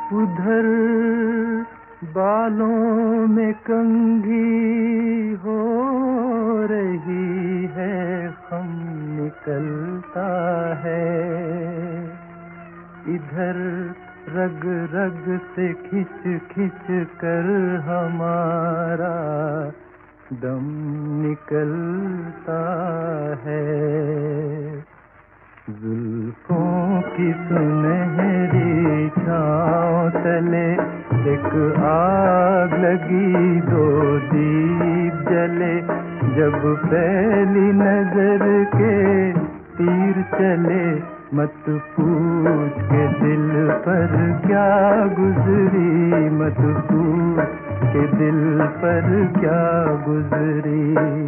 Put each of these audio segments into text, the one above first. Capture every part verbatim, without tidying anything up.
उधर बालों में कंघी हो रही है, खम निकलता है। इधर रग रग से खिंच खिंच कर हमारा दम निकलता है। जुल्फों की सुनहरी छाँव तले एक आग लगी, दो दीप जले। जब पहली नजर के तीर चले, मत पूछ के दिल पर क्या गुजरी, मत पूछ के दिल पर क्या गुजरी।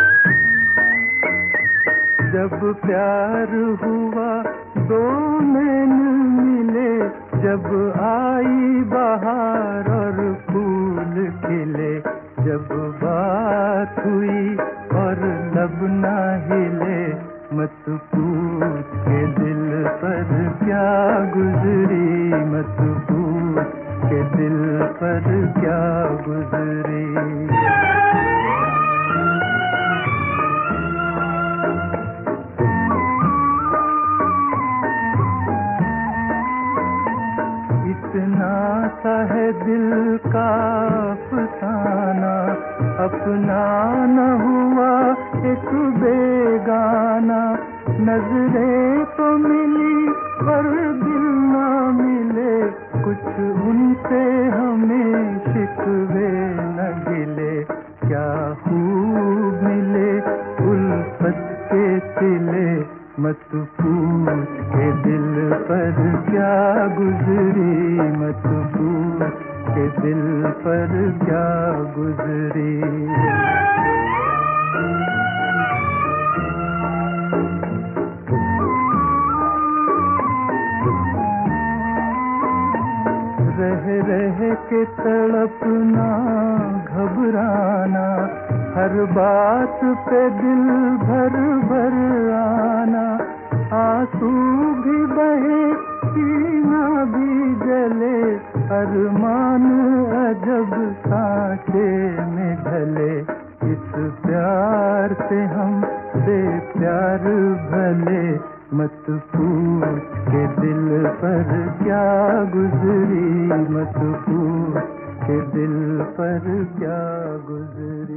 जब प्यार हुआ दो नैन मिले, जब आई बहार और फूल खिले। जब बात हुई और लब ना हिले, मत पूछ के दिल पर क्या गुजरी, मत पूछ के दिल पर क्या गुजरी। इतना सा है दिल का अफसाना, अपना न हुआ एक बेगाना। नजरें तो मिली पर दिल ना मिले, कुछ उनसे हमें शिकवे न गिले। क्या खूब मिले उल्फत के सिले, मत पूछ के दिल पर क्या गुजरी, मत पूछ के दिल पर क्या गुजरी। रह रह के तड़पना, घबराना, हर बात पे दिल भर भर आना। आंसू भी बहे, सीना भी जले, अरमान अजब सांचे में ढले। इस प्यार से हम बेप्यार भले, मत पूछ के दिल पर क्या गुजरी, मत पूछ के दिल पर क्या गुजरी।